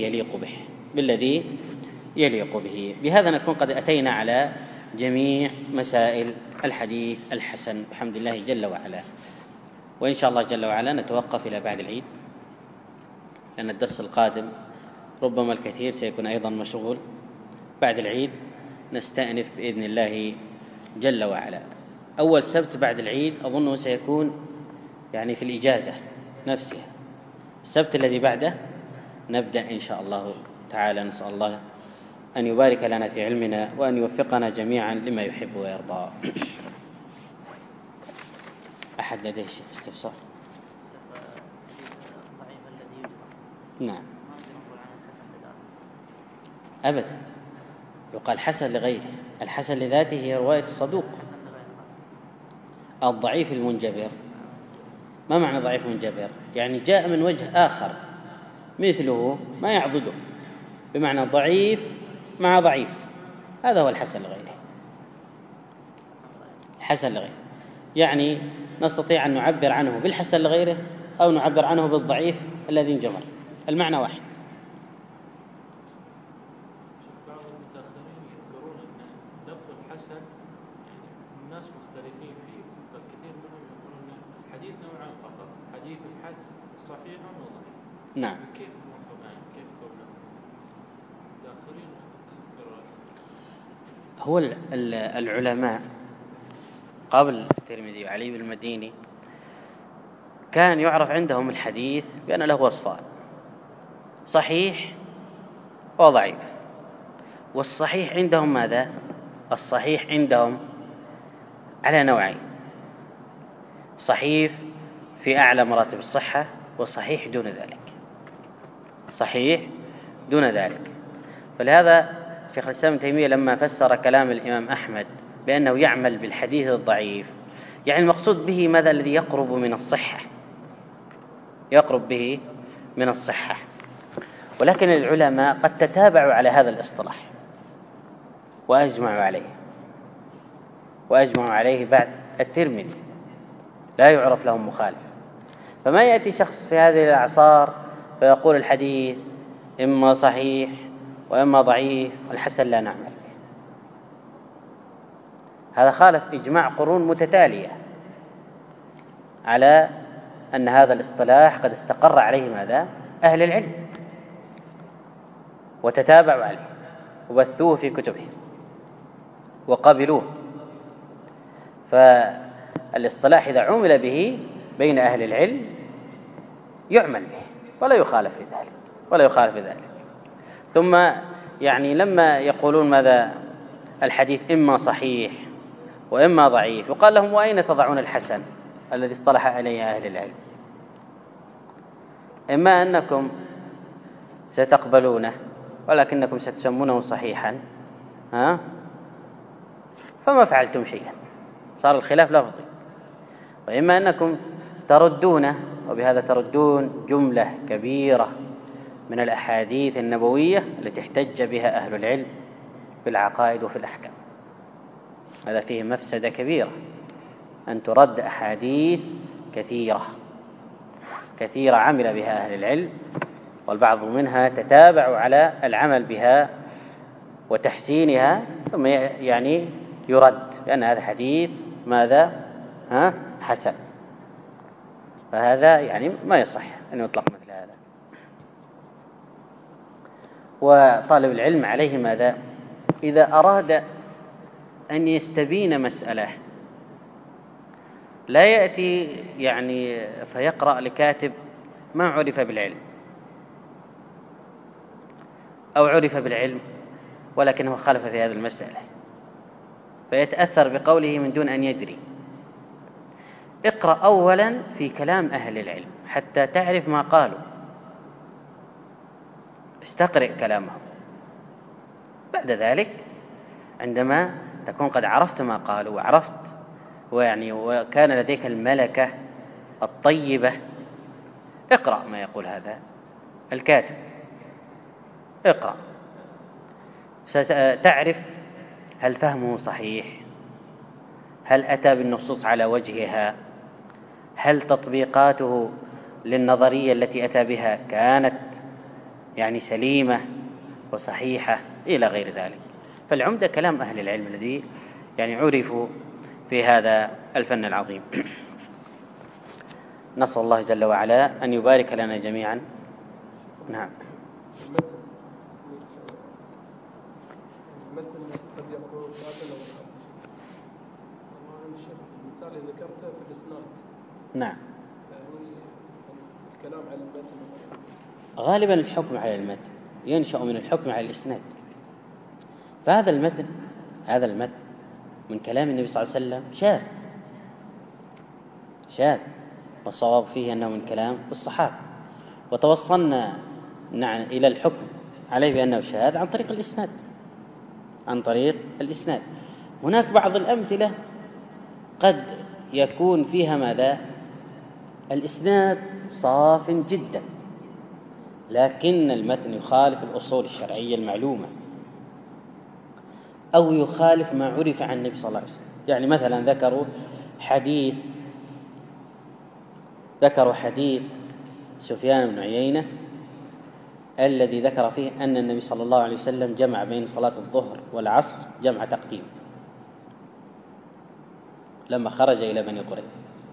يليق به. بهذا نكون قد أتينا على جميع مسائل الحديث الحسن بحمد الله جل وعلا. وإن شاء الله جل وعلا نتوقف إلى بعد العيد، لأن الدرس القادم ربما الكثير سيكون أيضا مشغول. بعد العيد نستأنف بإذن الله جل وعلا. أول سبت بعد العيد أظنه سيكون يعني في الإجازة نفسها، السبت الذي بعده نبدأ إن شاء الله تعالى. نسأل الله أن يبارك لنا في علمنا وأن يوفقنا جميعا لما يحب ويرضى. أحد لديه استفسار؟ نعم أبدا، يقال حسن لغيره. الحسن لذاته هي رواية الصدوق. الضعيف المنجبر، ما معنى ضعيف منجبر؟ يعني جاء من وجه آخر مثله ما يعضده، بمعنى ضعيف مع ضعيف، هذا هو الحسن لغيره. حسن لغيره يعني نستطيع أن نعبر عنه بالحسن لغيره أو نعبر عنه بالضعيف الذي انجبر، المعنى واحد. بعض المتأخرين يذكرون أن لفظ الحسن الناس مختلفين فيه، فكثير منهم يقولون الحديث نوعان فقط، حديث الحسن صحيح وضعيف. نعم. كيف قولنا المتأخرين هو العلماء قبل الترمذي وعلي بن المديني كان يعرف عندهم الحديث بأن له وصفان: صحيح وضعيف. والصحيح عندهم ماذا؟ الصحيح عندهم على نوعين: صحيح في أعلى مراتب الصحة، وصحيح دون ذلك. فلهذا شيخ الإسلام ابن تيمية لما فسر كلام الإمام أحمد بأنه يعمل بالحديث الضعيف، يعني المقصود به ماذا؟ الذي يقرب به من الصحة. ولكن العلماء قد تتابعوا على هذا الاصطلاح وأجمعوا عليه بعد الترمذي، لا يعرف لهم مخالف. فما يأتي شخص في هذه الأعصار فيقول الحديث إما صحيح وإما ضعيف والحسن لا نعمل به. هذا خالف إجماع قرون متتالية على أن هذا الاصطلاح قد استقر عليه ماذا؟ أهل العلم، وتتابعوا عليه وبثوه في كتبهم وقبلوه. الاصطلاح إذا عمل به بين أهل العلم يعمل به ولا يخالف في ذلك. ثم يعني لما يقولون ماذا الحديث إما صحيح وإما ضعيف، يقال لهم وأين تضعون الحسن الذي اصطلح عليه أهل العلم؟ إما أنكم ستقبلونه ولكنكم ستسمونه صحيحا فما فعلتم شيئا، صار الخلاف لفظي، وإما أنكم تردونه، وبهذا تردون جملة كبيرة من الأحاديث النبوية التي احتج بها أهل العلم في العقائد وفي الأحكام. هذا فيه مفسدة كبيرة، أن ترد أحاديث كثيرة عمل بها أهل العلم، والبعض منها تتابع على العمل بها وتحسينها، ثم يعني يرد لأن هذا حديث ماذا حسن. فهذا يعني ما يصح أن يطلق مثل هذا. وطالب العلم عليه ماذا إذا أراد أن يستبين مسألة، لا يأتي يعني فيقرأ لكاتب ما عرف بالعلم أو عرف بالعلم ولكنه خالف في هذه المسألة فيتأثر بقوله من دون أن يدري. اقرأ أولا في كلام أهل العلم حتى تعرف ما قالوا، استقرئ كلامهم. بعد ذلك عندما تكون قد عرفت ما قالوا وعرفت وكان لديك الملكة الطيبة، اقرأ ما يقول هذا الكاتب، اقرأ، ستعرف هل فهمه صحيح، هل أتى بالنصوص على وجهها، هل تطبيقاته للنظرية التي أتى بها كانت يعني سليمة وصحيحة إلى غير ذلك. فالعمدة كلام أهل العلم الذي يعني عرفوا في هذا الفن العظيم. نسأل الله جل وعلا أن يبارك لنا جميعا. نعم. المتن قد يكون باطلا المثال اللي ذكرته في الإسناد. نعم. يعني الكلام عن المتن غالبا الحكم على المتن ينشأ من الحكم على الإسناد. فهذا المتن من كلام النبي صلى الله عليه وسلم شاذ، والصواب فيه أنه من كلام الصحابة، وتوصلنا إلى الحكم عليه بأنه شاذ عن طريق الإسناد. هناك بعض الأمثلة قد يكون فيها ماذا الإسناد صاف جدا، لكن المتن يخالف الأصول الشرعية المعلومة أو يخالف ما عرف عن النبي صلى الله عليه وسلم. يعني مثلا ذكروا حديث سفيان بن عيينة الذي ذكر فيه أن النبي صلى الله عليه وسلم جمع بين صلاة الظهر والعصر جمع تقديم لما خرج إلى بني قريظة.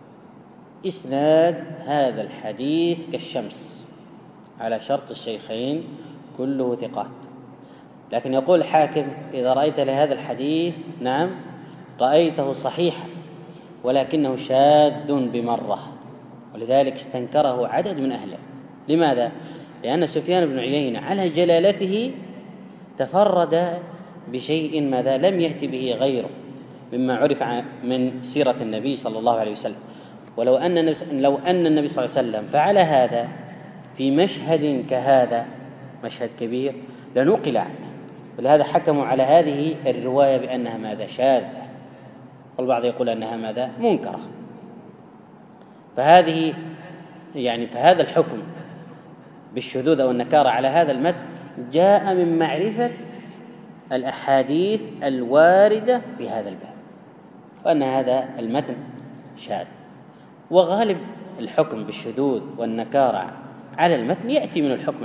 إسناد هذا الحديث كالشمس على شرط الشيخين كله ثقات، لكن يقول الحاكم إذا رأيت لهذا الحديث نعم رأيته صحيحا ولكنه شاذ بمرة، ولذلك استنكره عدد من أهله. لماذا؟ لأن سفيان بن عيينة على جلالته تفرد بشيء ماذا لم يأتي به غيره مما عرف من سيرة النبي صلى الله عليه وسلم. ولو أن النبي صلى الله عليه وسلم فعل هذا في مشهد كهذا مشهد كبير لنقل عنه، ولهذا حكموا على هذه الرواية بأنها ماذا شاذة، والبعض يقول أنها ماذا منكرة. فهذا الحكم بالشذوذ أو النكارة على هذا المتن جاء من معرفة الأحاديث الواردة في هذا الباب، وأن هذا المتن شاذ. وغالب الحكم بالشذوذ والنكارة على المتن يأتي من الحكم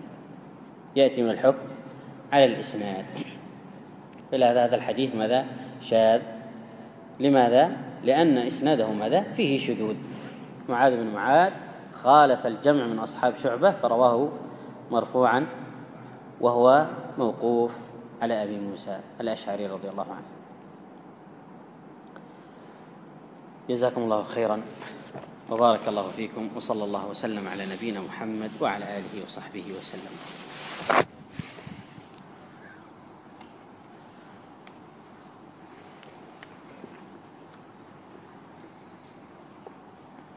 على الإسناد. فلهذا هذا الحديث ماذا شاذ. لماذا؟ لأن إسناده ماذا فيه شذوذ. معاذ بن معاذ خالف الجمع من أصحاب شعبة فرواه مرفوعا، وهو موقوف على أبي موسى الأشعري رضي الله عنه. جزاكم الله خيرا وبارك الله فيكم، وصلى الله وسلم على نبينا محمد وعلى آله وصحبه وسلم.